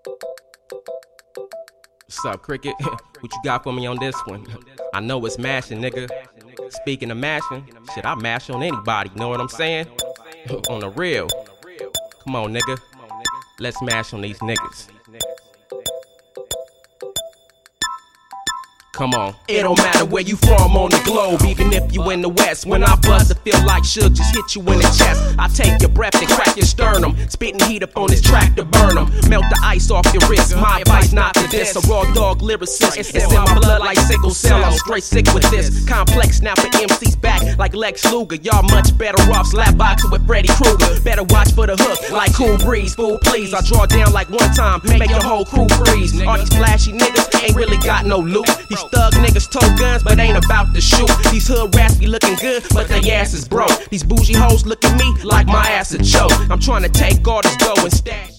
What's up, Cricket? What you got for me on this one? I know it's mashing, nigga. Speaking of mashing, shit, I mash on anybody, know what I'm saying? On the real. Come on, nigga. Let's mash on these niggas. Come on. It don't matter where you from on the globe, even if you in the West. When I buzz, it feel like Suge just hit you in the chest. I take your breath and crack your sternum, spitting heat up on this track to burn them. Melt the ice off your wrist. My advice not to diss. A raw dog lyricist. It's in my blood like sickle cell. I'm straight sick with this. Complex now for MC's back like Lex Luger. Y'all much better off slap boxing with Freddy Krueger. Better watch for the hook like Cool Breeze. Fool, please. I draw down like one time, make your whole crew freeze. All these flashy niggas ain't really got no loot. These thug niggas tow guns, but ain't about to shoot. These hood rats be looking good, but they ass is broke. These bougie hoes look at me like my ass a choke. I'm trying to take all this dough and stash